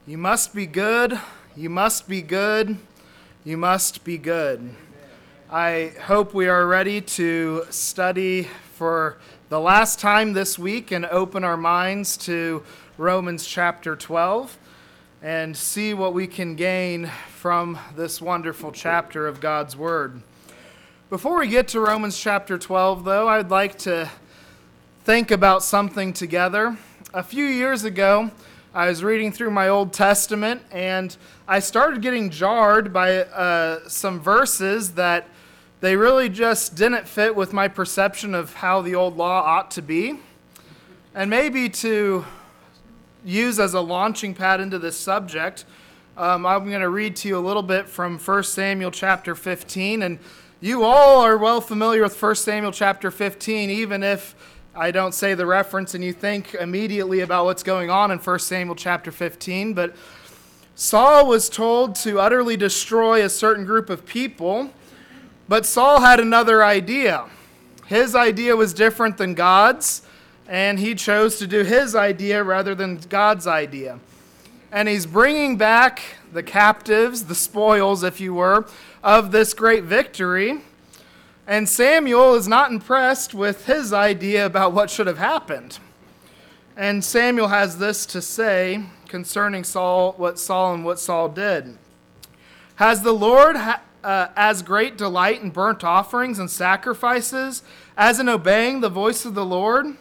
You must be good. You must be good. You must be good. I hope we are ready to study for the last time this week and open our minds to Romans chapter 12 and see what we can gain from this wonderful chapter of God's Word. Before we get to Romans chapter 12, though, I'd like to think about something together. A few years ago, I was reading through my Old Testament, and I started getting jarred by some verses that they really just didn't fit with my perception of how the old law ought to be. And maybe to use as a launching pad into this subject, I'm going to read to you a little bit from 1 Samuel chapter 15. And you all are well familiar with 1 Samuel chapter 15, even if I don't say the reference and you think immediately about what's going on in 1 Samuel chapter 15, but Saul was told to utterly destroy a certain group of people, but Saul had another idea. His idea was different than God's, and he chose to do his idea rather than God's idea. And he's bringing back the captives, the spoils, if you were, of this great victory. And Samuel is not impressed with his idea about what should have happened. And Samuel has this to say concerning what Saul did. Has the Lord as great delight in burnt offerings and sacrifices as in obeying the voice of the Lord?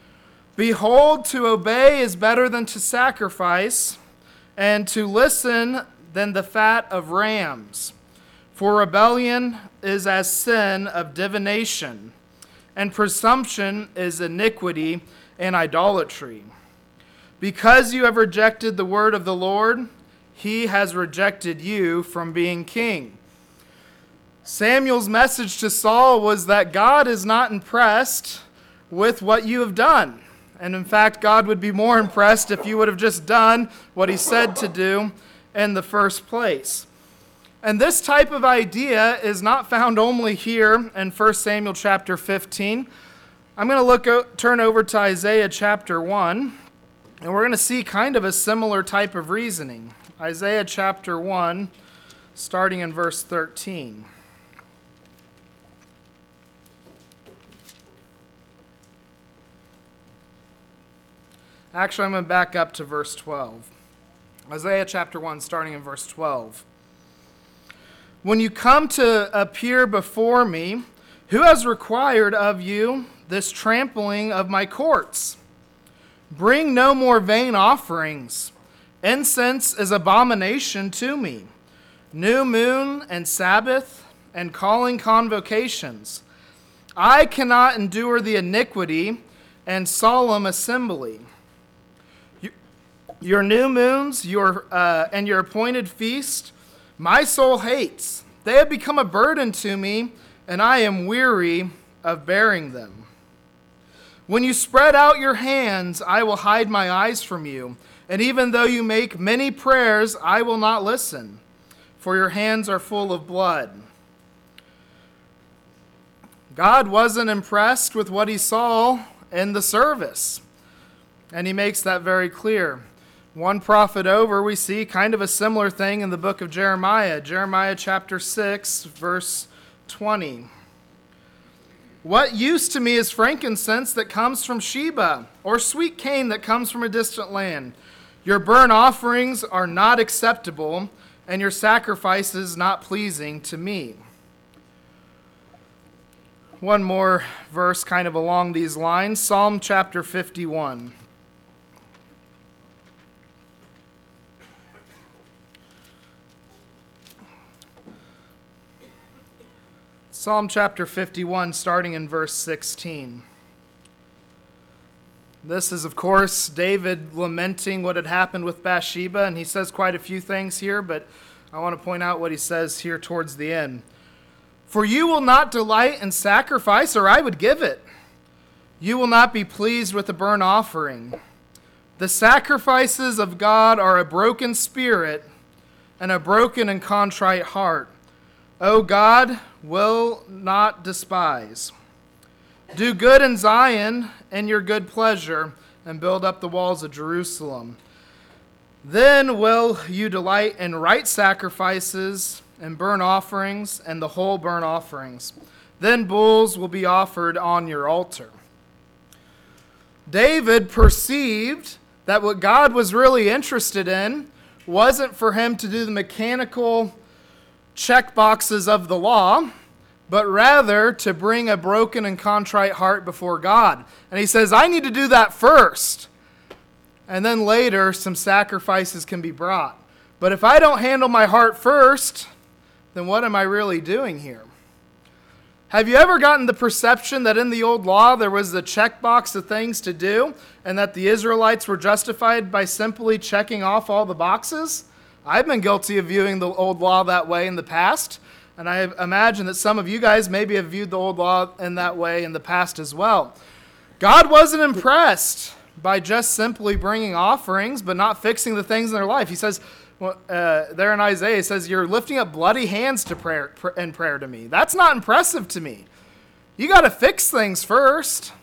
Behold, to obey is better than to sacrifice, and to listen than the fat of rams. For rebellion is as sin of divination, and presumption is iniquity and idolatry. Because you have rejected the word of the Lord, he has rejected you from being king. Samuel's message to Saul was that God is not impressed with what you have done. And in fact, God would be more impressed if you would have just done what he said to do in the first place. And this type of idea is not found only here in 1 Samuel chapter 15. I'm going to turn over to Isaiah chapter 1, and we're going to see kind of a similar type of reasoning. Isaiah chapter 1, starting in verse 13. Actually, I'm going to back up to verse 12. Isaiah chapter 1, starting in verse 12. When you come to appear before me, who has required of you this trampling of my courts? Bring no more vain offerings. Incense is abomination to me. New moon and Sabbath and calling convocations. I cannot endure the iniquity and solemn assembly. Your new moons, and your appointed feast, my soul hates. They have become a burden to me, and I am weary of bearing them. When you spread out your hands, I will hide my eyes from you. And even though you make many prayers, I will not listen, for your hands are full of blood. God wasn't impressed with what he saw in the service, and he makes that very clear. One prophet over, we see kind of a similar thing in the book of Jeremiah. Jeremiah chapter 6, verse 20. What use to me is frankincense that comes from Sheba, or sweet cane that comes from a distant land? Your burnt offerings are not acceptable, and your sacrifices not pleasing to me. One more verse kind of along these lines. Psalm chapter 51. Psalm chapter 51, starting in verse 16. This is, of course, David lamenting what had happened with Bathsheba, and he says quite a few things here, but I want to point out what he says here towards the end. For you will not delight in sacrifice, or I would give it. You will not be pleased with a burnt offering. The sacrifices of God are a broken spirit and a broken and contrite heart. O God, will not despise. Do good in Zion in your good pleasure, and build up the walls of Jerusalem. Then will you delight in right sacrifices and burnt offerings and the whole burnt offerings. Then bulls will be offered on your altar. David perceived that what God was really interested in wasn't for him to do the mechanical check boxes of the law, but rather to bring a broken and contrite heart before God. And he says, I need to do that first. And then later, some sacrifices can be brought. But if I don't handle my heart first, then what am I really doing here? Have you ever gotten the perception that in the old law there was a checkbox of things to do, and that the Israelites were justified by simply checking off all the boxes? I've been guilty of viewing the old law that way in the past, and I imagine that some of you guys maybe have viewed the old law in that way in the past as well. God wasn't impressed by just simply bringing offerings, but not fixing the things in their life. He says, there in Isaiah, it says, you're lifting up bloody hands to prayer to me. That's not impressive to me. You got to fix things first.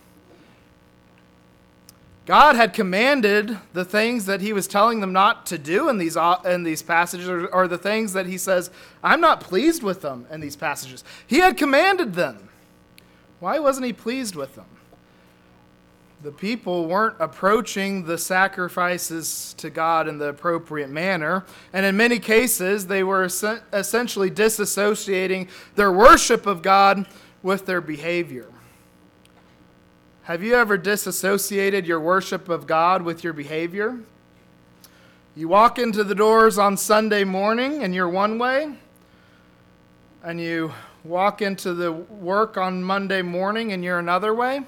God had commanded the things that he was telling them not to do in these passages, or the things that he says, I'm not pleased with them in these passages. He had commanded them. Why wasn't he pleased with them? The people weren't approaching the sacrifices to God in the appropriate manner. And in many cases, they were essentially disassociating their worship of God with their behavior. Have you ever disassociated your worship of God with your behavior? You walk into the doors on Sunday morning and you're one way, and you walk into the work on Monday morning and you're another way?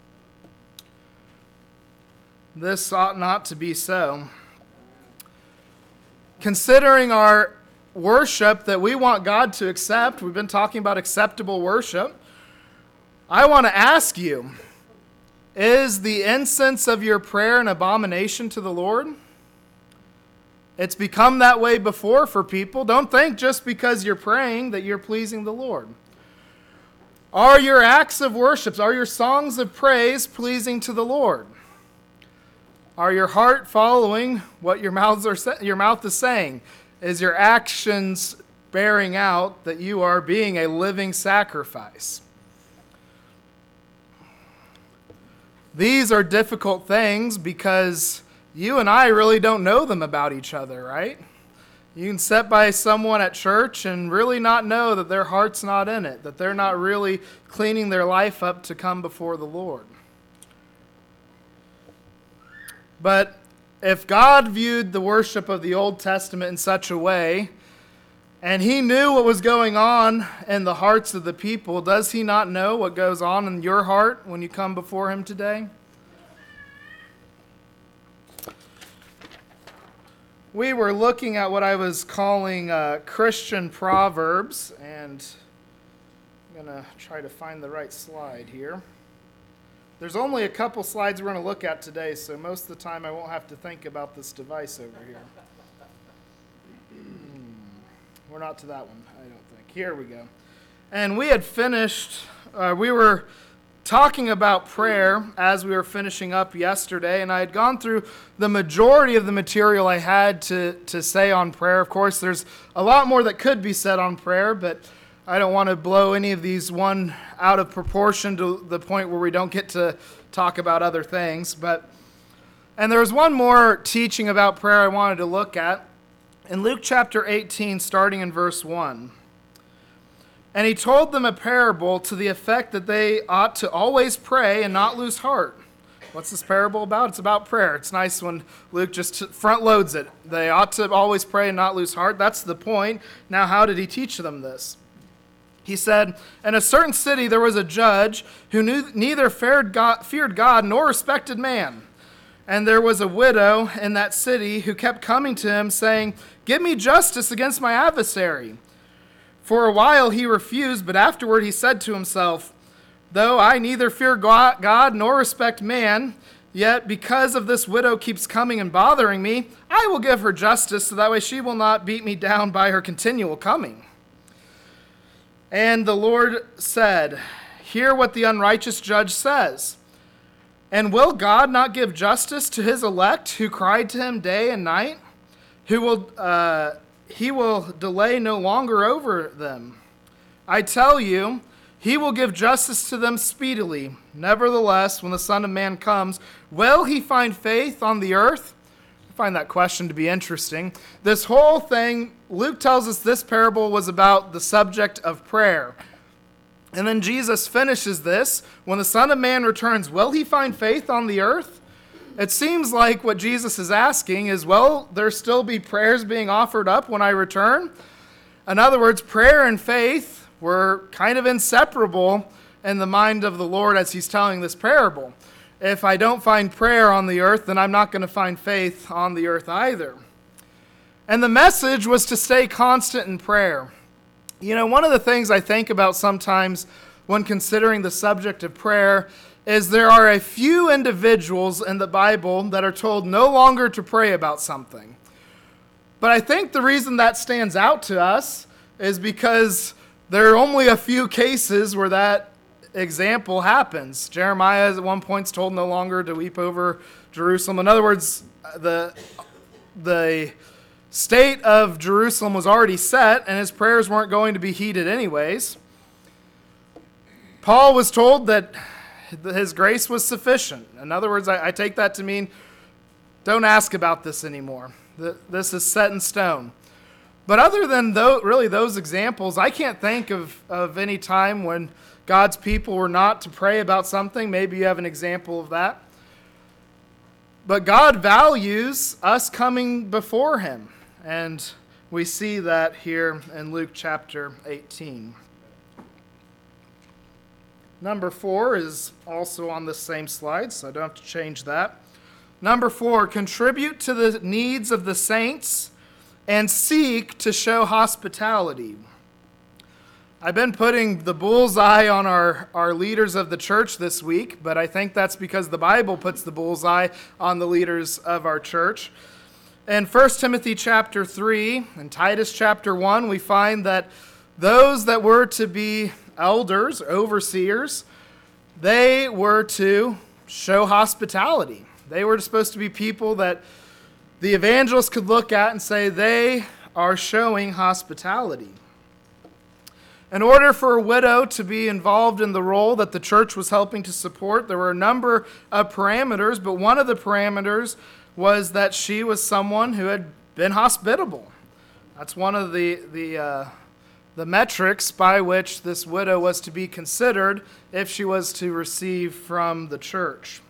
This ought not to be so. Considering our worship that we want God to accept, we've been talking about acceptable worship, I want to ask you, is the incense of your prayer an abomination to the Lord? It's become that way before for people. Don't think just because you're praying that you're pleasing the Lord. Are your acts of worship, are your songs of praise pleasing to the Lord? Are your heart following what your mouth is saying? Is your actions bearing out that you are being a living sacrifice? These are difficult things because you and I really don't know them about each other, right? You can sit by someone at church and really not know that their heart's not in it, that they're not really cleaning their life up to come before the Lord. But if God viewed the worship of the Old Testament in such a way, and he knew what was going on in the hearts of the people, does he not know what goes on in your heart when you come before him today? We were looking at what I was calling Christian Proverbs, and I'm going to try to find the right slide here. There's only a couple slides we're going to look at today, so most of the time I won't have to think about this device over here. We're not to that one, I don't think. Here we go. And we had finished, we were talking about prayer as we were finishing up yesterday, and I had gone through the majority of the material I had to say on prayer. Of course, there's a lot more that could be said on prayer, but I don't want to blow any of these one out of proportion to the point where we don't get to talk about other things. And there was one more teaching about prayer I wanted to look at. In Luke chapter 18, starting in verse 1. And he told them a parable to the effect that they ought to always pray and not lose heart. What's this parable about? It's about prayer. It's nice when Luke just front loads it. They ought to always pray and not lose heart. That's the point. Now, how did he teach them this? He said, in a certain city there was a judge who neither feared God nor respected man. And there was a widow in that city who kept coming to him, saying, give me justice against my adversary. For a while he refused, but afterward he said to himself, though I neither fear God nor respect man, yet because of this widow keeps coming and bothering me, I will give her justice, so that way she will not beat me down by her continual coming. And the Lord said, hear what the unrighteous judge says. And will God not give justice to his elect who cried to him day and night? he will delay no longer over them. I tell you, he will give justice to them speedily. Nevertheless, when the Son of Man comes, will he find faith on the earth? I find that question to be interesting. This whole thing, Luke tells us this parable was about the subject of prayer. And then Jesus finishes this. When the Son of Man returns, will he find faith on the earth? It seems like what Jesus is asking is, will there still be prayers being offered up when I return? In other words, prayer and faith were kind of inseparable in the mind of the Lord as he's telling this parable. If I don't find prayer on the earth, then I'm not going to find faith on the earth either. And the message was to stay constant in prayer. You know, one of the things I think about sometimes when considering the subject of prayer is there are a few individuals in the Bible that are told no longer to pray about something. But I think the reason that stands out to us is because there are only a few cases where that example happens. Jeremiah at one point is told no longer to weep over Jerusalem. In other words, the state of Jerusalem was already set, and his prayers weren't going to be heeded anyways. Paul was told that his grace was sufficient. In other words, I take that to mean, don't ask about this anymore. This is set in stone. But other than really those examples, I can't think of any time when God's people were not to pray about something. Maybe you have an example of that. But God values us coming before him. And we see that here in Luke chapter 18. Number 4 is also on the same slide, so I don't have to change that. Number 4, contribute to the needs of the saints and seek to show hospitality. I've been putting the bullseye on our leaders of the church this week, but I think that's because the Bible puts the bullseye on the leaders of our church. In 1 Timothy chapter 3 and Titus chapter 1, we find that those that were to be elders, overseers, they were to show hospitality. They were supposed to be people that the evangelists could look at and say they are showing hospitality. In order for a widow to be involved in the role that the church was helping to support, there were a number of parameters, but one of the parameters was that she was someone who had been hospitable. That's one of the metrics by which this widow was to be considered if she was to receive from the church.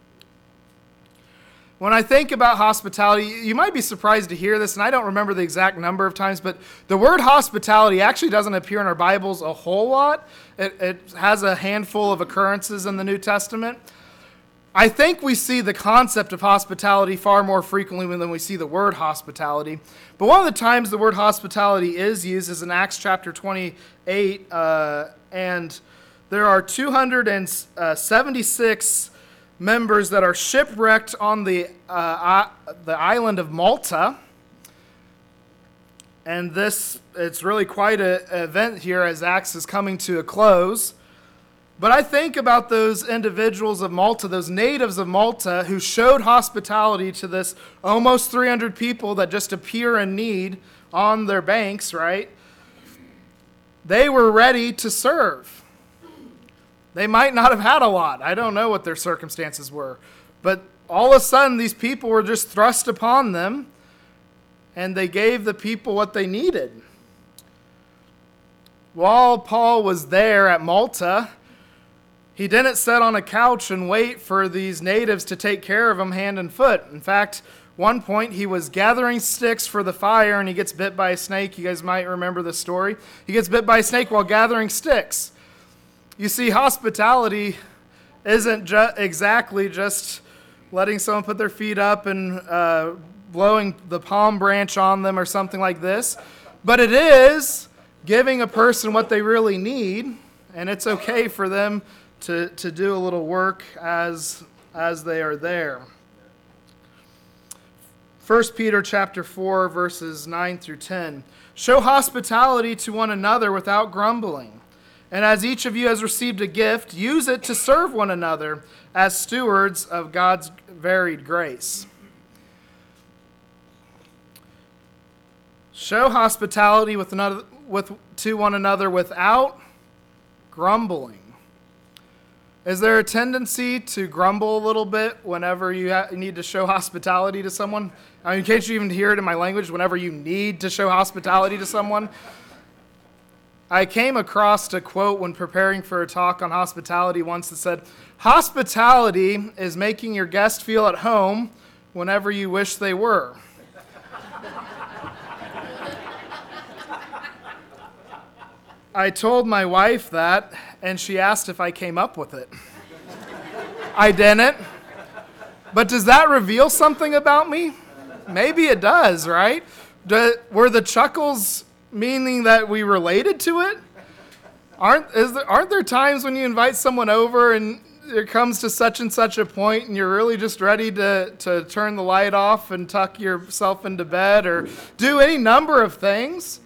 When I think about hospitality, you might be surprised to hear this, and I don't remember the exact number of times, but the word hospitality actually doesn't appear in our Bibles a whole lot. It has a handful of occurrences in the New Testament. I think we see the concept of hospitality far more frequently than we see the word hospitality. But one of the times the word hospitality is used is in Acts chapter 28, and there are 276 members that are shipwrecked on the island of Malta. And it's really quite an event here as Acts is coming to a close. But I think about those individuals of Malta, those natives of Malta who showed hospitality to this almost 300 people that just appear in need on their banks, right? They were ready to serve. They might not have had a lot. I don't know what their circumstances were. But all of a sudden, these people were just thrust upon them, and they gave the people what they needed. While Paul was there at Malta, he didn't sit on a couch and wait for these natives to take care of him hand and foot. In fact, one point he was gathering sticks for the fire and he gets bit by a snake. You guys might remember the story. He gets bit by a snake while gathering sticks. You see, hospitality isn't exactly just letting someone put their feet up and blowing the palm branch on them or something like this. But it is giving a person what they really need, and it's okay for them to do a little work as they are there. 1 Peter chapter 4, verses 9 through 10. Show hospitality to one another without grumbling. And as each of you has received a gift, use it to serve one another as stewards of God's varied grace. Show hospitality to one another without grumbling. Is there a tendency to grumble a little bit whenever you need to show hospitality to someone? I mean, can't you even hear it in my language? Whenever you need to show hospitality to someone? I came across a quote when preparing for a talk on hospitality once that said, "Hospitality is making your guest feel at home whenever you wish they were." I told my wife that, and she asked if I came up with it. I didn't. But does that reveal something about me? Maybe it does, right? Were the chuckles meaning that we related to it? Aren't there times when you invite someone over and it comes to such and such a point and you're really just ready to turn the light off and tuck yourself into bed or do any number of things?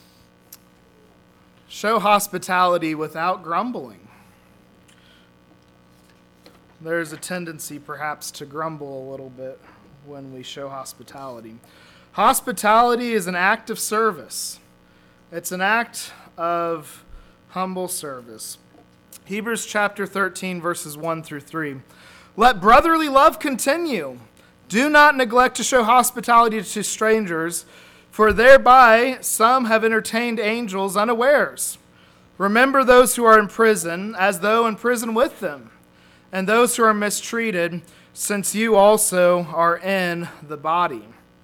Show hospitality without grumbling. There's a tendency perhaps to grumble a little bit when we show hospitality. Hospitality is an act of service. It's an act of humble service. Hebrews chapter 13, verses 1 through 3. Let brotherly love continue. Do not neglect to show hospitality to strangers, for thereby some have entertained angels unawares. Remember those who are in prison, as though in prison with them, and those who are mistreated, since you also are in the body.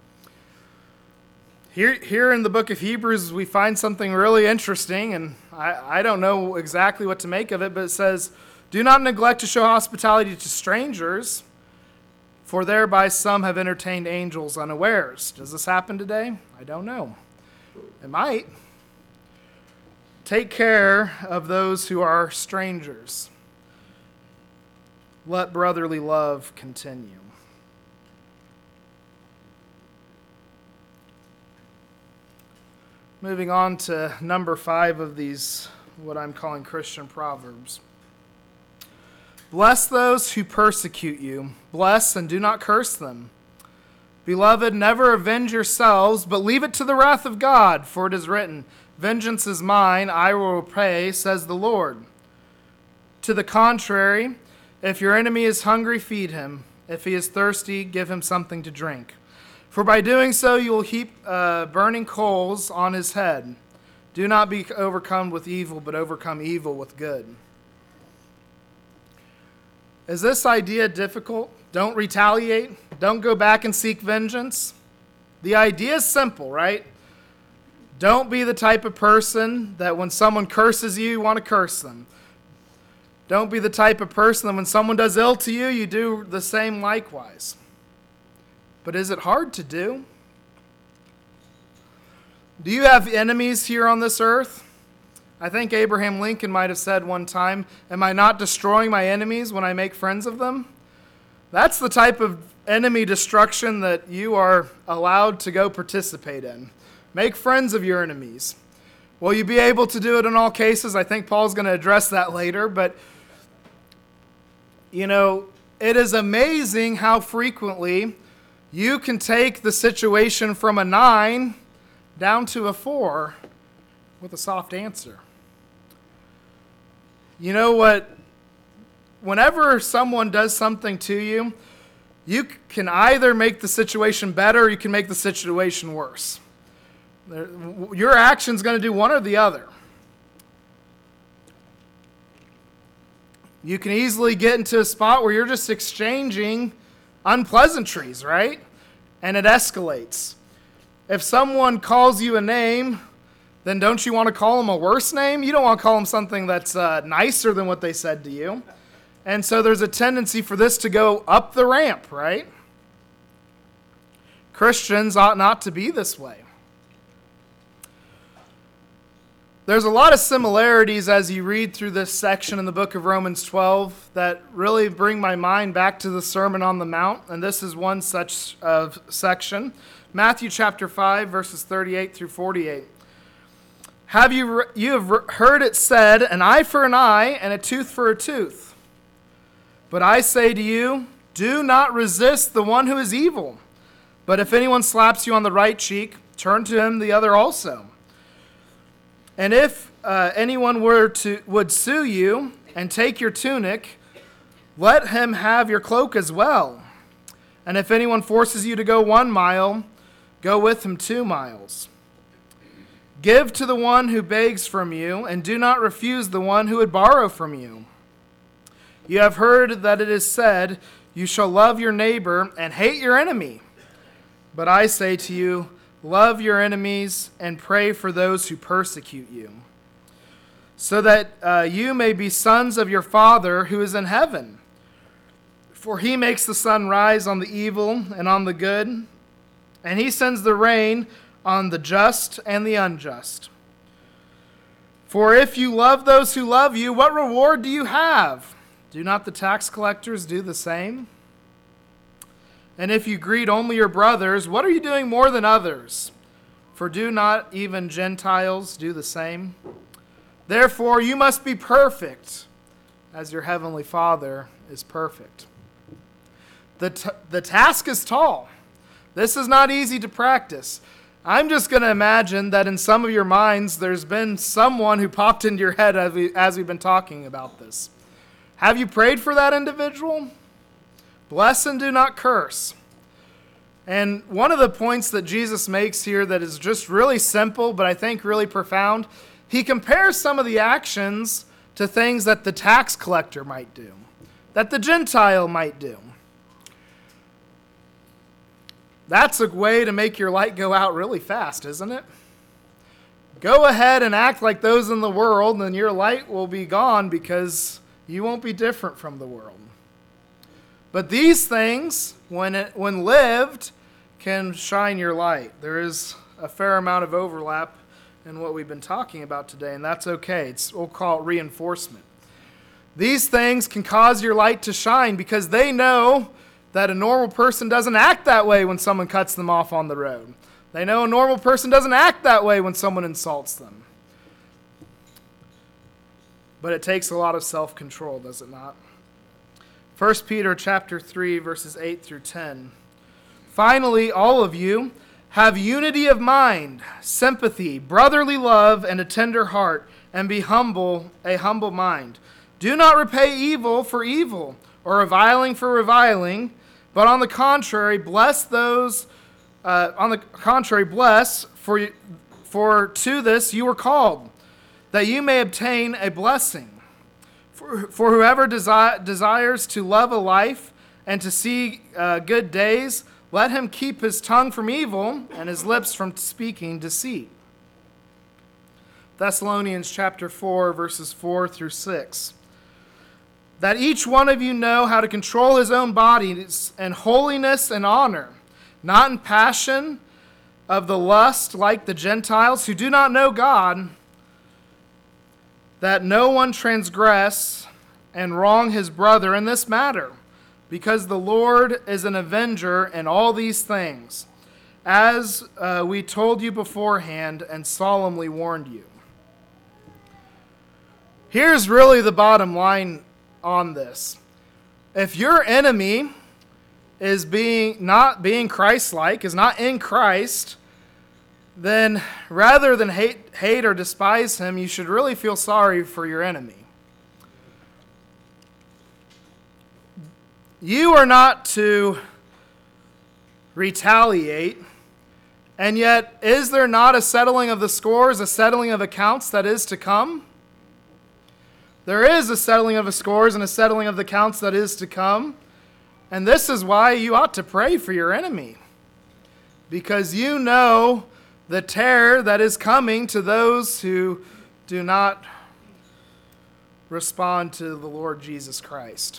Here in the book of Hebrews, we find something really interesting, and I don't know exactly what to make of it, but it says, do not neglect to show hospitality to strangers, for thereby some have entertained angels unawares. Does this happen today? I don't know. It might. Take care of those who are strangers. Let brotherly love continue. Moving on to number 5 of these, what I'm calling Christian proverbs. Bless those who persecute you. Bless and do not curse them. Beloved, never avenge yourselves, but leave it to the wrath of God, for it is written, vengeance is mine, I will repay, says the Lord. To the contrary, if your enemy is hungry, feed him. If he is thirsty, give him something to drink. For by doing so, you will heap burning coals on his head. Do not be overcome with evil, but overcome evil with good. Is this idea difficult? Don't retaliate. Don't go back and seek vengeance. The idea is simple, right? Don't be the type of person that when someone curses you, you want to curse them. Don't be the type of person that when someone does ill to you, you do the same likewise. But is it hard to do? Do you have enemies here on this earth? I think Abraham Lincoln might have said one time, am I not destroying my enemies when I make friends of them? That's the type of enemy destruction that you are allowed to go participate in. Make friends of your enemies. Will you be able to do it in all cases? I think Paul's going to address that later, but it is amazing how frequently you can take the situation from a 9 down to a 4 with a soft answer. You know what? Whenever someone does something to you, you can either make the situation better or you can make the situation worse. Your action's going to do one or the other. You can easily get into a spot where you're just exchanging unpleasantries, right? And it escalates. If someone calls you a name, then don't you want to call them a worse name? You don't want to call them something that's nicer than what they said to you. And so there's a tendency for this to go up the ramp, right? Christians ought not to be this way. There's a lot of similarities as you read through this section in the book of Romans 12 that really bring my mind back to the Sermon on the Mount, and this is one such section. Matthew chapter 5, verses 38 through 48. You have heard it said, an eye for an eye and a tooth for a tooth. But I say to you, do not resist the one who is evil. But if anyone slaps you on the right cheek, turn to him the other also. And if anyone would sue you and take your tunic, let him have your cloak as well. And if anyone forces you to go 1 mile, go with him 2 miles. Give to the one who begs from you, and do not refuse the one who would borrow from you. You have heard that it is said, you shall love your neighbor and hate your enemy. But I say to you, love your enemies and pray for those who persecute you, so that you may be sons of your Father who is in heaven. For he makes the sun rise on the evil and on the good, and he sends the rain on the just and the unjust. For if you love those who love you, what reward do you have? Do not the tax collectors do the same? And if you greet only your brothers, what are you doing more than others? For do not even Gentiles do the same? Therefore, you must be perfect, as your heavenly Father is perfect. The task is tall. This is not easy to practice. I'm just going to imagine that in some of your minds, there's been someone who popped into your head as we've been talking about this. Have you prayed for that individual? Bless and do not curse. And one of the points that Jesus makes here that is just really simple, but I think really profound, he compares some of the actions to things that the tax collector might do, that the Gentile might do. That's a way to make your light go out really fast, isn't it? Go ahead and act like those in the world, and your light will be gone because you won't be different from the world. But these things, when lived, can shine your light. There is a fair amount of overlap in what we've been talking about today, and that's okay. We'll call it reinforcement. These things can cause your light to shine because they know that a normal person doesn't act that way when someone cuts them off on the road. They know a normal person doesn't act that way when someone insults them. But it takes a lot of self-control, does it not? 1 Peter chapter 3, verses 8 through 10. Finally, all of you have unity of mind, sympathy, brotherly love, and a tender heart, and be humble, a humble mind. Do not repay evil for evil, or reviling for reviling, but on the contrary, bless, for to this you were called, that you may obtain a blessing. For whoever desires to love a life and to see good days, let him keep his tongue from evil and his lips from speaking deceit. Thessalonians chapter 4, verses 4 through 6. That each one of you know how to control his own body in holiness and honor, not in passion of the lust like the Gentiles who do not know God, that no one transgress and wrong his brother in this matter, because the Lord is an avenger in all these things, as we told you beforehand and solemnly warned you. Here's really the bottom line on this. If your enemy is not being Christ-like, is not in Christ, then rather than hate or despise him, you should really feel sorry for your enemy. You are not to retaliate, and yet is there not a settling of the scores, a settling of accounts that is to come? There is a settling of the scores and a settling of the accounts that is to come, and this is why you ought to pray for your enemy, because you know the terror that is coming to those who do not respond to the Lord Jesus Christ.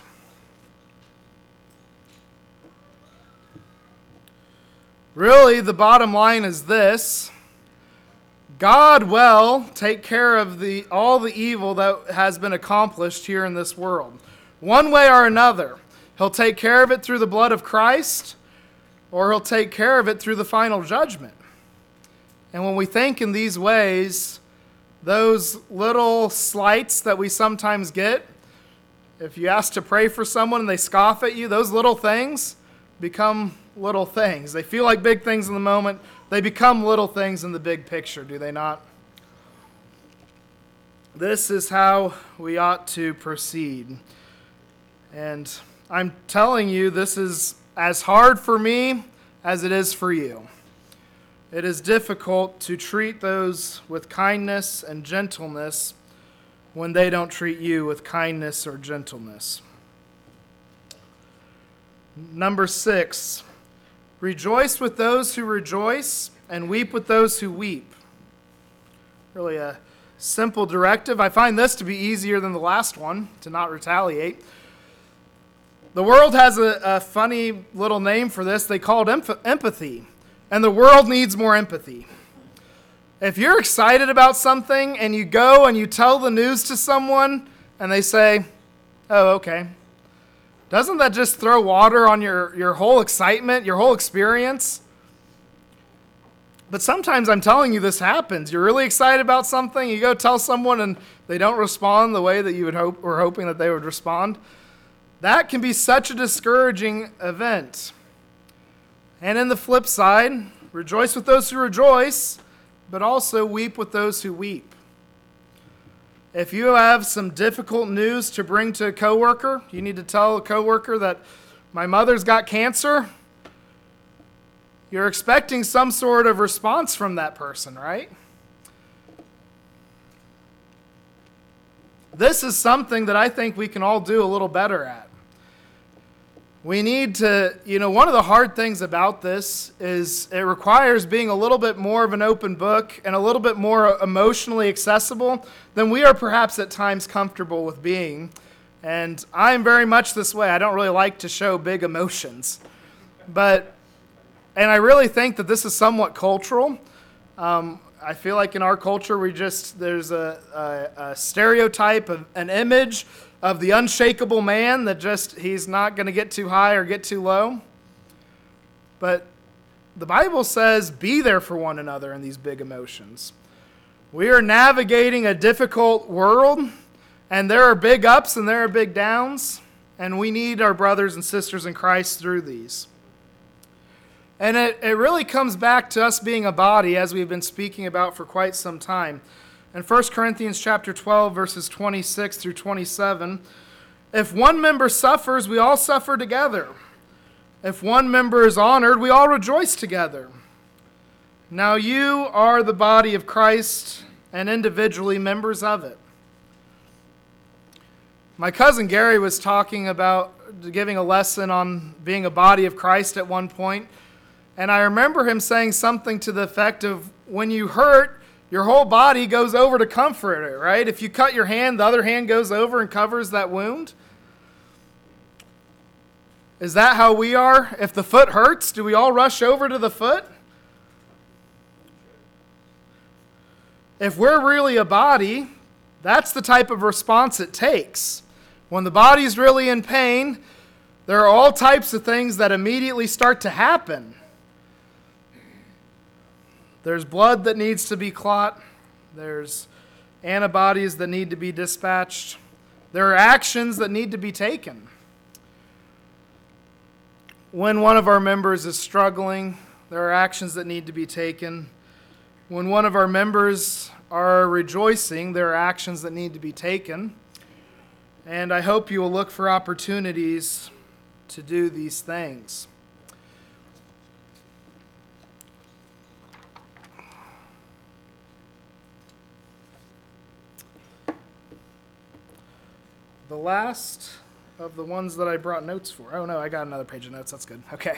Really, the bottom line is this: God will take care of all the evil that has been accomplished here in this world. One way or another. He'll take care of it through the blood of Christ, or he'll take care of it through the final judgment. And when we think in these ways, those little slights that we sometimes get, if you ask to pray for someone and they scoff at you, those little things become little things. They feel like big things in the moment, they become little things in the big picture, do they not? This is how we ought to proceed. And I'm telling you, this is as hard for me as it is for you. It is difficult to treat those with kindness and gentleness when they don't treat you with kindness or gentleness. Number 6, rejoice with those who rejoice and weep with those who weep. Really a simple directive. I find this to be easier than the last one, to not retaliate. The world has a funny little name for this. They call it empathy. And the world needs more empathy. If you're excited about something and you go and you tell the news to someone and they say, oh, okay, doesn't that just throw water on your whole excitement, your whole experience? But sometimes I'm telling you this happens. You're really excited about something, you go tell someone and they don't respond the way that you were hoping that they would respond. That can be such a discouraging event. And in the flip side, rejoice with those who rejoice, but also weep with those who weep. If you have some difficult news to bring to a coworker, you need to tell a coworker that my mother's got cancer, you're expecting some sort of response from that person, right? This is something that I think we can all do a little better at. We need to, one of the hard things about this is it requires being a little bit more of an open book and a little bit more emotionally accessible than we are perhaps at times comfortable with being. And I'm very much this way. I don't really like to show big emotions. And I really think that this is somewhat cultural. I feel like in our culture, there's a stereotype of an image of the unshakable man that he's not going to get too high or get too low. But the Bible says, be there for one another in these big emotions. We are navigating a difficult world, and there are big ups and there are big downs, and we need our brothers and sisters in Christ through these. And it really comes back to us being a body, as we've been speaking about for quite some time. In 1 Corinthians chapter 12, verses 26 through 27, if one member suffers, we all suffer together. If one member is honored, we all rejoice together. Now you are the body of Christ and individually members of it. My cousin Gary was talking about giving a lesson on being a body of Christ at one point, and I remember him saying something to the effect of, when you hurt, your whole body goes over to comfort it, right? If you cut your hand, the other hand goes over and covers that wound. Is that how we are? If the foot hurts, do we all rush over to the foot? If we're really a body, that's the type of response it takes. When the body's really in pain, there are all types of things that immediately start to happen. There's blood that needs to be clot. There's antibodies that need to be dispatched. There are actions that need to be taken. When one of our members is struggling, there are actions that need to be taken. When one of our members are rejoicing, there are actions that need to be taken. And I hope you will look for opportunities to do these things. The last of the ones that I brought notes for. Oh no, I got another page of notes. That's good. Okay.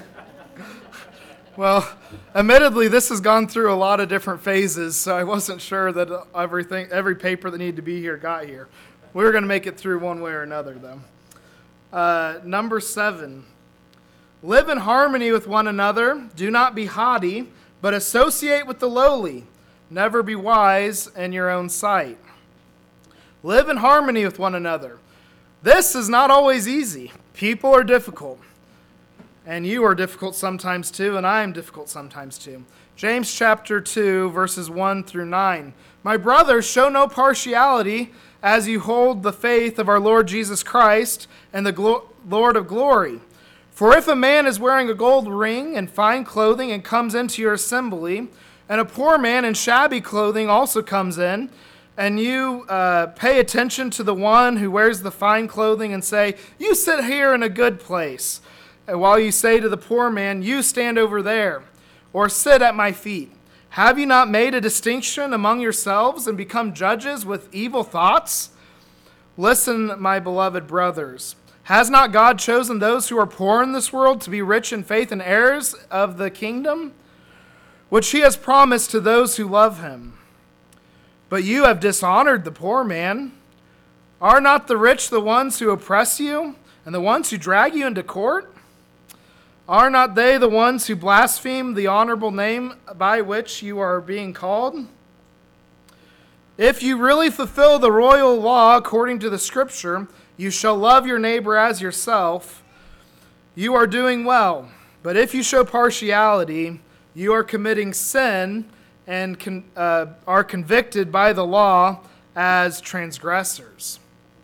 Well, admittedly, this has gone through a lot of different phases, so I wasn't sure that every paper that needed to be here got here. We were going to make it through one way or another, though. Number 7, live in harmony with one another. Do not be haughty, but associate with the lowly. Never be wise in your own sight. Live in harmony with one another. This is not always easy. People are difficult. And you are difficult sometimes too, and I am difficult sometimes too. James chapter 2, verses 1 through 9. My brothers, show no partiality as you hold the faith of our Lord Jesus Christ and the Lord of glory. For if a man is wearing a gold ring and fine clothing and comes into your assembly, and a poor man in shabby clothing also comes in, and you pay attention to the one who wears the fine clothing and say, "You sit here in a good place," and while you say to the poor man, "You stand over there," or "Sit at my feet," have you not made a distinction among yourselves and become judges with evil thoughts? Listen, my beloved brothers. Has not God chosen those who are poor in this world to be rich in faith and heirs of the kingdom, which he has promised to those who love him? But you have dishonored the poor man. Are not the rich the ones who oppress you and the ones who drag you into court? Are not they the ones who blaspheme the honorable name by which you are being called? If you really fulfill the royal law according to the Scripture, "You shall love your neighbor as yourself," you are doing well. But if you show partiality, you are committing sin and are convicted by the law as transgressors.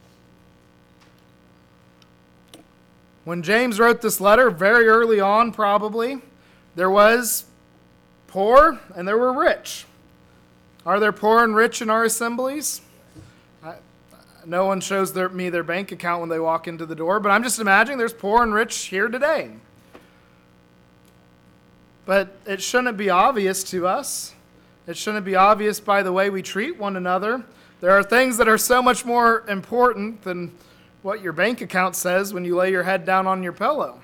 When James wrote this letter, very early on probably, there was poor and there were rich. Are there poor and rich in our assemblies? No one shows me their bank account when they walk into the door, but I'm just imagining there's poor and rich here today. But it shouldn't be obvious to us. It shouldn't be obvious by the way we treat one another. There are things that are so much more important than what your bank account says when you lay your head down on your pillow.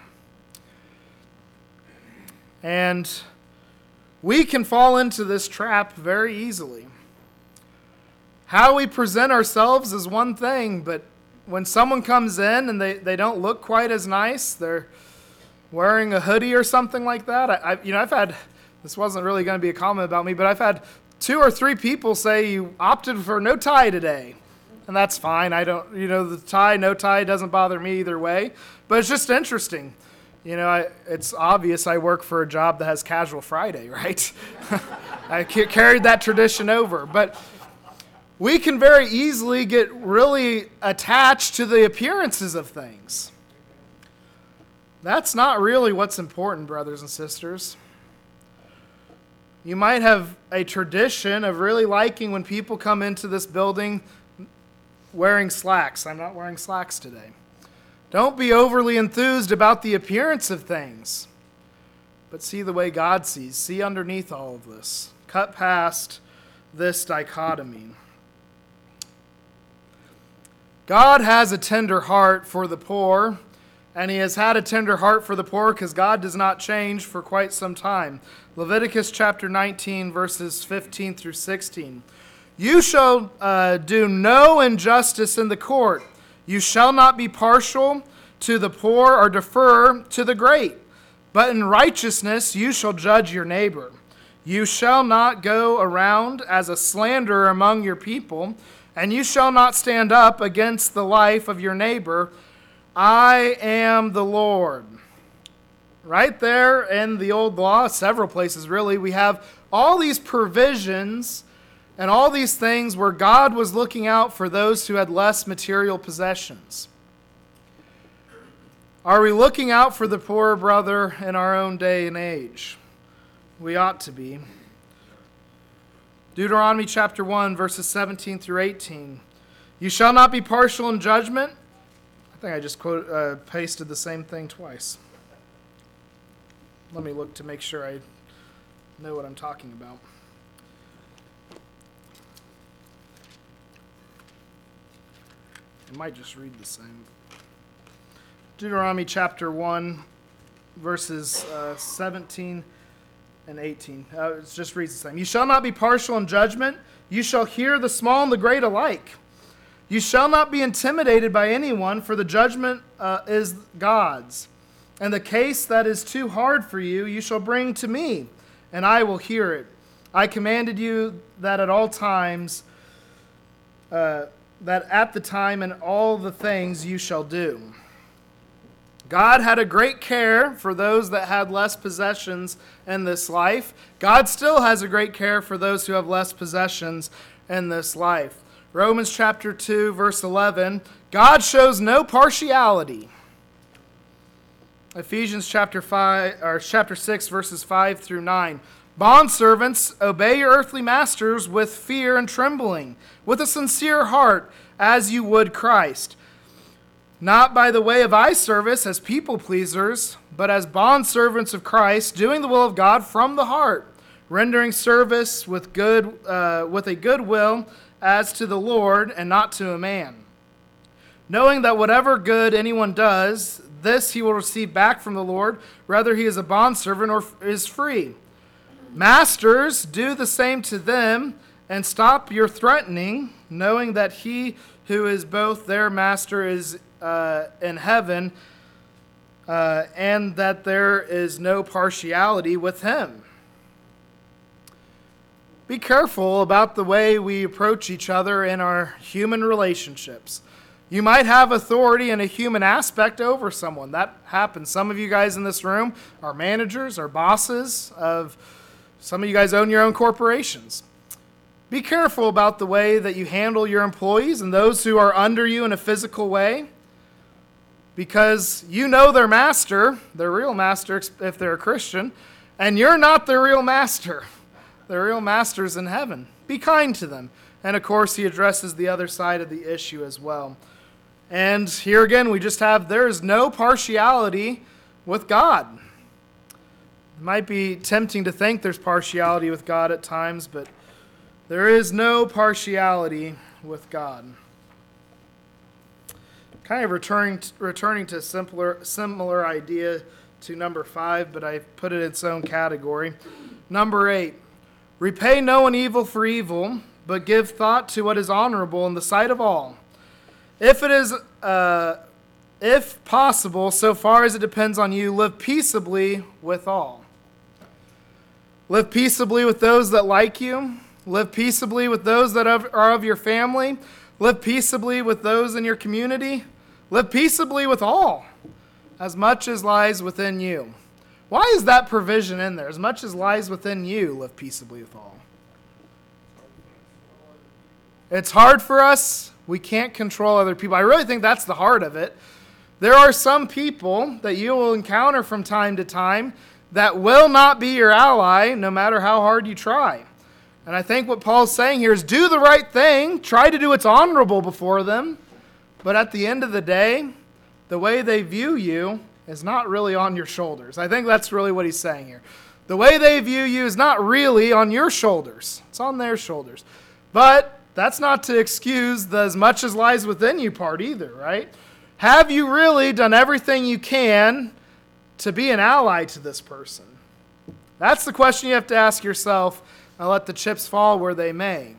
And we can fall into this trap very easily. How we present ourselves is one thing, but when someone comes in and they don't look quite as nice, they're wearing a hoodie or something like that. I've had, this wasn't really going to be a comment about me, but I've had 2 or 3 people say you opted for no tie today. And that's fine. I don't, the tie, no tie doesn't bother me either way. But it's just interesting. It's obvious I work for a job that has Casual Friday, right? I carried that tradition over. But we can very easily get really attached to the appearances of things. That's not really what's important, brothers and sisters. You might have a tradition of really liking when people come into this building wearing slacks. I'm not wearing slacks today. Don't be overly enthused about the appearance of things, but see the way God sees. See underneath all of this. Cut past this dichotomy. God has a tender heart for the poor, and he has had a tender heart for the poor because God does not change for quite some time. Leviticus chapter 19, verses 15 through 16. You shall do no injustice in the court. You shall not be partial to the poor or defer to the great. But in righteousness you shall judge your neighbor. You shall not go around as a slanderer among your people, and you shall not stand up against the life of your neighbor. I am the Lord. Right there in the old law, several places really, we have all these provisions and all these things where God was looking out for those who had less material possessions. Are we looking out for the poor brother in our own day and age? We ought to be. Deuteronomy chapter 1, verses 17 through 18. You shall not be partial in judgment. I think I just pasted the same thing twice. Let me look to make sure I know what I'm talking about. I might just read the same. Deuteronomy chapter 1, verses 17 and 18. It just reads the same. You shall not be partial in judgment. You shall hear the small and the great alike. You shall not be intimidated by anyone, for the judgment is God's. And the case that is too hard for you, you shall bring to me, and I will hear it. I commanded you that at all times, that at the time and all the things you shall do. God had a great care for those that had less possessions in this life. God still has a great care for those who have less possessions in this life. Romans chapter 2, verse 11, God shows no partiality. Ephesians chapter 6, verses 5 through 9. Bondservants, obey your earthly masters with fear and trembling, with a sincere heart, as you would Christ. Not by the way of eye service as people pleasers, but as bondservants of Christ, doing the will of God from the heart, rendering service with a good will as to the Lord and not to a man. Knowing that whatever good anyone does, this he will receive back from the Lord, whether he is a bondservant or is free. Masters, do the same to them, and stop your threatening, knowing that he who is both their master is in heaven, and that there is no partiality with him. Be careful about the way we approach each other in our human relationships. You might have authority in a human aspect over someone. That happens. Some of you guys in this room are managers or bosses of, some of you guys own your own corporations. Be careful about the way that you handle your employees and those who are under you in a physical way, because you know their master, their real master if they're a Christian, and you're not their real master. Their real master's in heaven. Be kind to them. And of course, he addresses the other side of the issue as well. And here again, we just have, there is no partiality with God. It might be tempting to think there's partiality with God at times, but there is no partiality with God. Kind of returning to a similar idea to number 5, but I put it in its own category. Number 8, repay no one evil for evil, but give thought to what is honorable in the sight of all. If it is, if possible, so far as it depends on you, live peaceably with all. Live peaceably with those that like you. Live peaceably with those that are of your family. Live peaceably with those in your community. Live peaceably with all, as much as lies within you. Why is that provision in there? As much as lies within you, live peaceably with all. It's hard for us. We can't control other people. I really think that's the heart of it. There are some people that you will encounter from time to time that will not be your ally no matter how hard you try. And I think what Paul's saying here is do the right thing. Try to do what's honorable before them. But at the end of the day, the way they view you is not really on your shoulders. I think that's really what he's saying here. The way they view you is not really on your shoulders. It's on their shoulders. But that's not to excuse the as much as lies within you part either, right? Have you really done everything you can to be an ally to this person? That's the question you have to ask yourself, and let the chips fall where they may.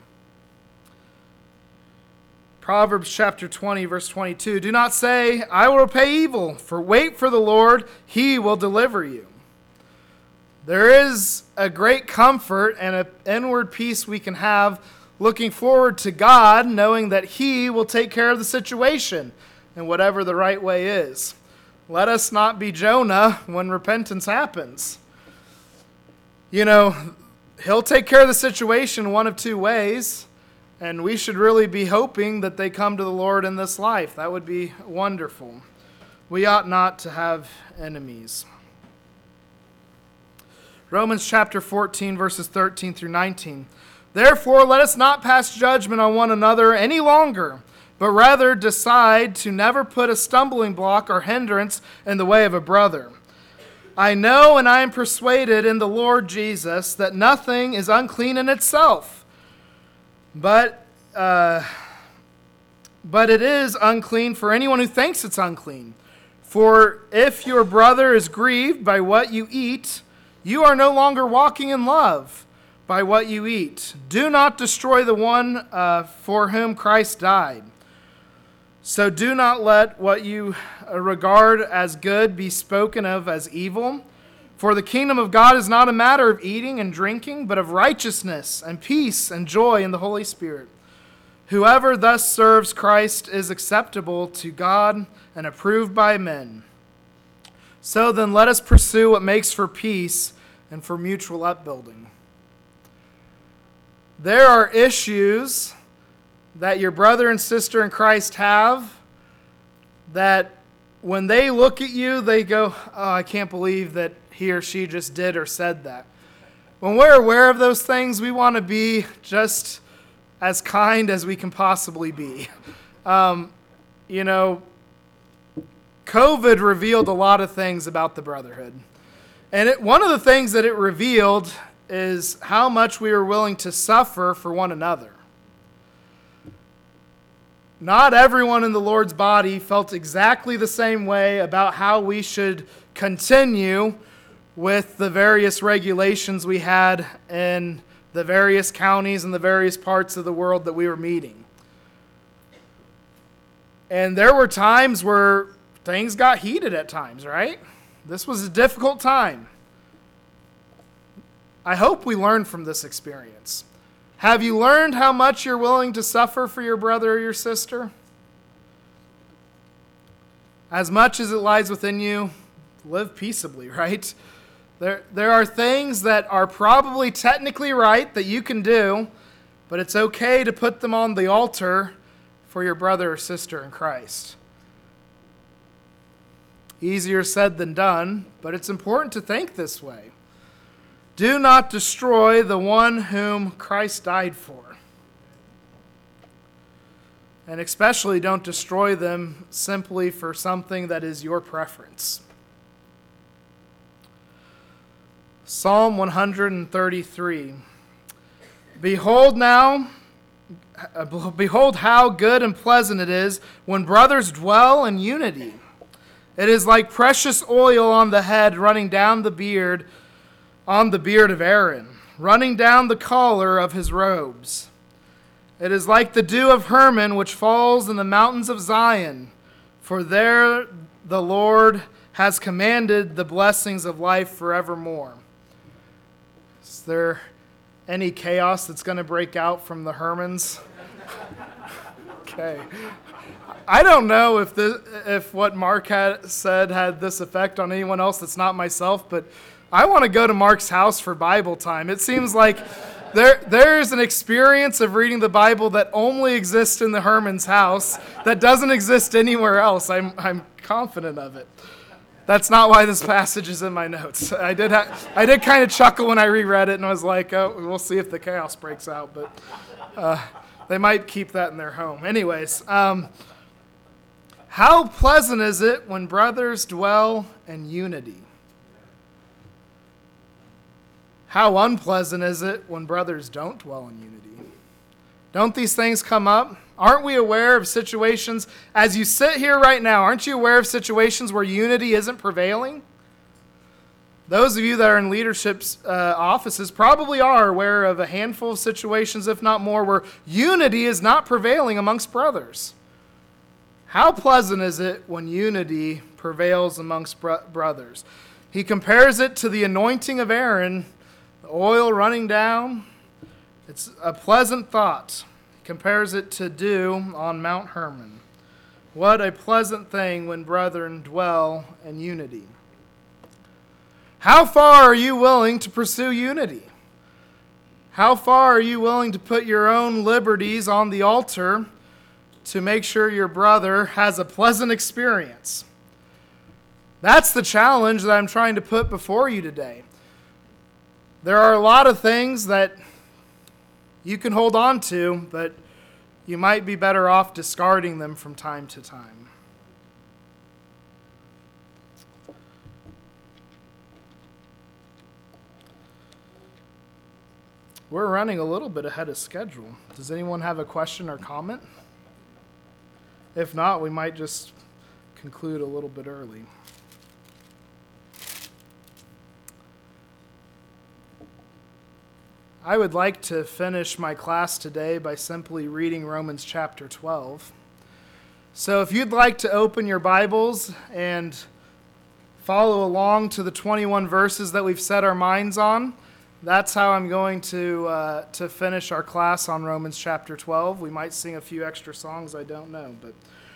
Proverbs chapter 20, verse 22. Do not say, I will repay evil, for wait for the Lord, he will deliver you. There is a great comfort and an inward peace we can have looking forward to God, knowing that he will take care of the situation in whatever the right way is. Let us not be Jonah when repentance happens. You know, he'll take care of the situation one of two ways, and we should really be hoping that they come to the Lord in this life. That would be wonderful. We ought not to have enemies. Romans chapter 14, verses 13 through 19. Therefore, let us not pass judgment on one another any longer, but rather decide to never put a stumbling block or hindrance in the way of a brother. I know and I am persuaded in the Lord Jesus that nothing is unclean in itself, but it is unclean for anyone who thinks it's unclean. For if your brother is grieved by what you eat, you are no longer walking in love by what you eat. Do not destroy the one for whom Christ died. So do not let what you regard as good be spoken of as evil. For the kingdom of God is not a matter of eating and drinking, but of righteousness and peace and joy in the Holy Spirit. Whoever thus serves Christ is acceptable to God and approved by men. So then let us pursue what makes for peace and for mutual upbuilding. There are issues that your brother and sister in Christ have that when they look at you, they go, oh, I can't believe that he or she just did or said that. When we're aware of those things, we want to be just as kind as we can possibly be. COVID revealed a lot of things about the brotherhood. And one of the things that it revealed is how much we were willing to suffer for one another. Not everyone in the Lord's body felt exactly the same way about how we should continue with the various regulations we had in the various counties and the various parts of the world that we were meeting. And there were times where things got heated at times, right? This was a difficult time. I hope we learned from this experience. Have you learned how much you're willing to suffer for your brother or your sister? As much as it lies within you, live peaceably, right? There are things that are probably technically right that you can do, but it's okay to put them on the altar for your brother or sister in Christ. Easier said than done, but it's important to think this way. Do not destroy the one whom Christ died for. And especially don't destroy them simply for something that is your preference. Psalm 133. Behold how good and pleasant it is when brothers dwell in unity. It is like precious oil on the head running down the beard, on the beard of Aaron, running down the collar of his robes. It is like the dew of Hermon which falls in the mountains of Zion, for there the Lord has commanded the blessings of life forevermore. Is there any chaos that's going to break out from the Hermons? Okay. I don't know if what Mark said had this effect on anyone else that's not myself, but I want to go to Mark's house for Bible time. It seems like there's an experience of reading the Bible that only exists in the Herman's house that doesn't exist anywhere else. I'm confident of it. That's not why this passage is in my notes. I did kind of chuckle when I reread it, and I was like, oh, we'll see if the chaos breaks out, but they might keep that in their home. Anyways, how pleasant is it when brothers dwell in unity? How unpleasant is it when brothers don't dwell in unity? Don't these things come up? Aren't we aware of situations, as you sit here right now, aren't you aware of situations where unity isn't prevailing? Those of you that are in leadership offices probably are aware of a handful of situations, if not more, where unity is not prevailing amongst brothers. How pleasant is it when unity prevails amongst brothers? He compares it to the anointing of Aaron, the oil running down. It's a pleasant thought. He compares it to dew on Mount Hermon. What a pleasant thing when brethren dwell in unity. How far are you willing to pursue unity? How far are you willing to put your own liberties on the altar to make sure your brother has a pleasant experience? That's the challenge that I'm trying to put before you today. There are a lot of things that you can hold on to, but you might be better off discarding them from time to time. We're running a little bit ahead of schedule. Does anyone have a question or comment? If not, we might just conclude a little bit early. I would like to finish my class today by simply reading Romans chapter 12. So if you'd like to open your Bibles and follow along to the 21 verses that we've set our minds on, that's how I'm going to finish our class on Romans chapter 12. We might sing a few extra songs, I don't know, but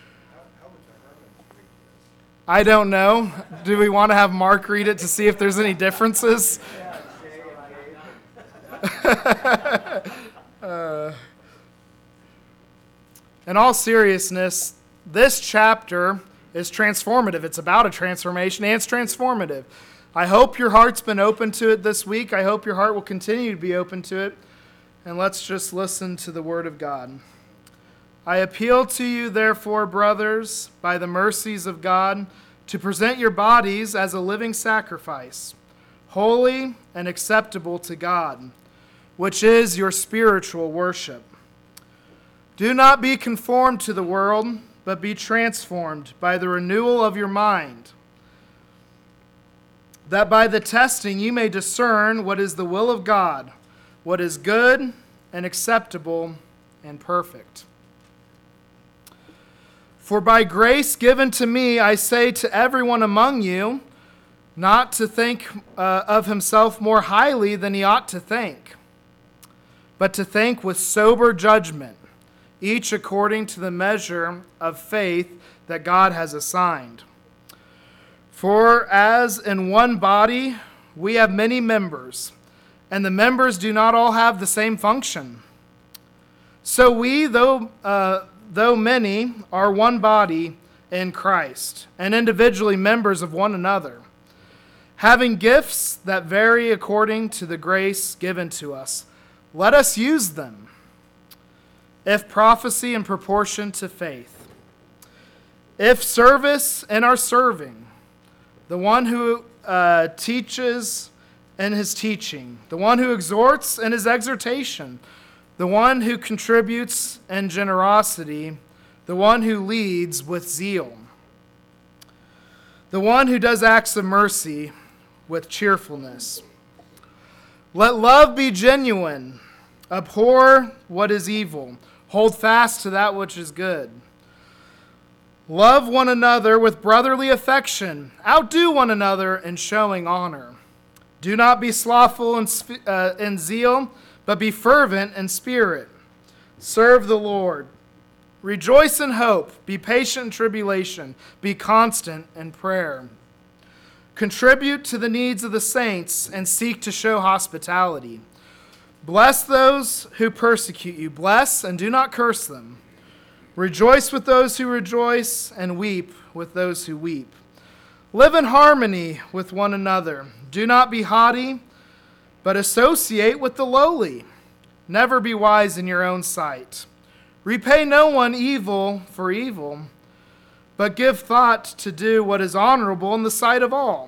I don't know. Do we want to have Mark read it to see if there's any differences? In all seriousness, this chapter is transformative. It's about a transformation, and it's transformative. I hope your heart's been open to it this week. I hope your heart will continue to be open to it. And let's just listen to the Word of God. I appeal to you, therefore, brothers, by the mercies of God, to present your bodies as a living sacrifice, holy and acceptable to God, which is your spiritual worship. Do not be conformed to the world, but be transformed by the renewal of your mind, that by the testing you may discern what is the will of God, what is good and acceptable and perfect. For by grace given to me, I say to everyone among you, not to think of himself more highly than he ought to think, but to think with sober judgment, each according to the measure of faith that God has assigned. For as in one body we have many members, and the members do not all have the same function. So we, though many, are one body in Christ, and individually members of one another, having gifts that vary according to the grace given to us. Let us use them. If prophecy, in proportion to faith. If service, in our serving. The one who teaches in his teaching. The one who exhorts in his exhortation. The one who contributes in generosity. The one who leads with zeal. The one who does acts of mercy with cheerfulness. Let love be genuine. Abhor what is evil. Hold fast to that which is good. Love one another with brotherly affection. Outdo one another in showing honor. Do not be slothful in zeal, but be fervent in spirit. Serve the Lord. Rejoice in hope. Be patient in tribulation. Be constant in prayer. Contribute to the needs of the saints and seek to show hospitality. Bless those who persecute you. Bless and do not curse them. Rejoice with those who rejoice and weep with those who weep. Live in harmony with one another. Do not be haughty, but associate with the lowly. Never be wise in your own sight. Repay no one evil for evil, but give thought to do what is honorable in the sight of all.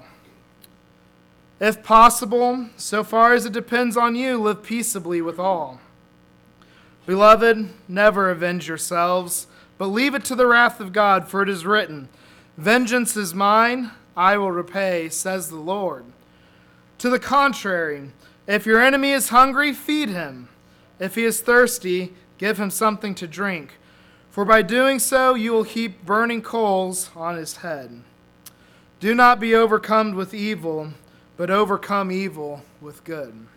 If possible, so far as it depends on you, live peaceably with all. Beloved, never avenge yourselves, but leave it to the wrath of God, for it is written, "Vengeance is mine, I will repay, says the Lord." To the contrary, if your enemy is hungry, feed him. If he is thirsty, give him something to drink, for by doing so you will heap burning coals on his head. Do not be overcome with evil, but overcome evil with good.